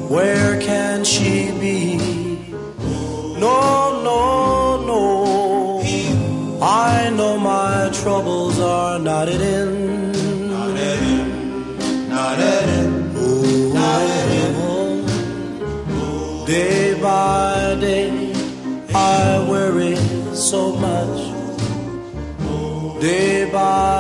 Where can she be? No, no, no. I know my troubles are knotted in. Knotted in. Knotted in. Oh, knotted in. Day by day I worry so much. Day by